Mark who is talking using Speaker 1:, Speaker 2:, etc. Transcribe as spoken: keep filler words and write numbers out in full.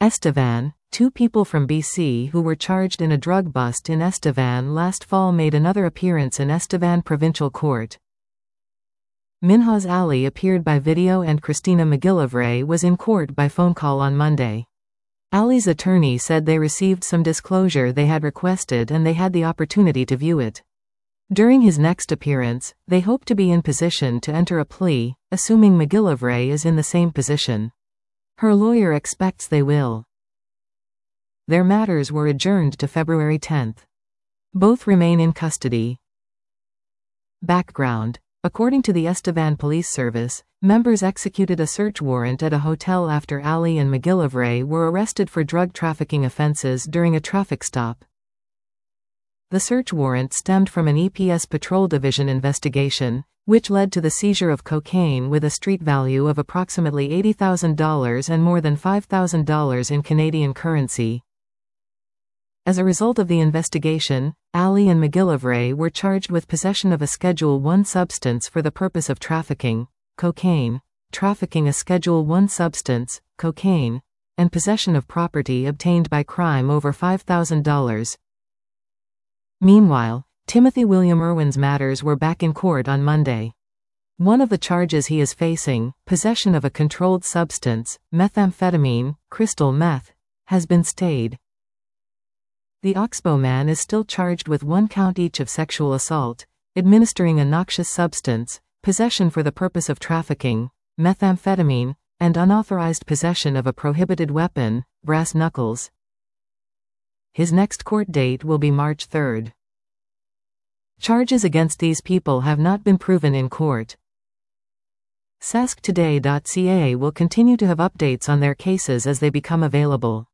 Speaker 1: Estevan, two people from B C who were charged in a drug bust in Estevan last fall made another appearance in Estevan Provincial Court. Minhas Ali appeared by video and Christina McGillivray was in court by phone call on Monday. Ali's attorney said they received some disclosure they had requested and they had the opportunity to view it. During his next appearance, they hope to be in position to enter a plea, assuming McGillivray is in the same position. Her lawyer expects they will. Their matters were adjourned to February tenth. Both remain in custody. Background. According to the Estevan Police Service, members executed a search warrant at a hotel after Ali and McGillivray were arrested for drug trafficking offenses during a traffic stop. The search warrant stemmed from an E P S Patrol Division investigation, which led to the seizure of cocaine with a street value of approximately eighty thousand dollars and more than five thousand dollars in Canadian currency. As a result of the investigation, Ali and McGillivray were charged with possession of a Schedule one substance for the purpose of trafficking, cocaine, trafficking a Schedule one substance, cocaine, and possession of property obtained by crime over five thousand dollars. Meanwhile, Timothy William Irwin's matters were back in court on Monday. One of the charges he is facing, possession of a controlled substance, methamphetamine, crystal meth, has been stayed. The Oxbow man is still charged with one count each of sexual assault, administering a noxious substance, possession for the purpose of trafficking, methamphetamine, and unauthorized possession of a prohibited weapon, brass knuckles. His next court date will be March third. Charges against these people have not been proven in court. Sask Today dot C A will continue to have updates on their cases as they become available.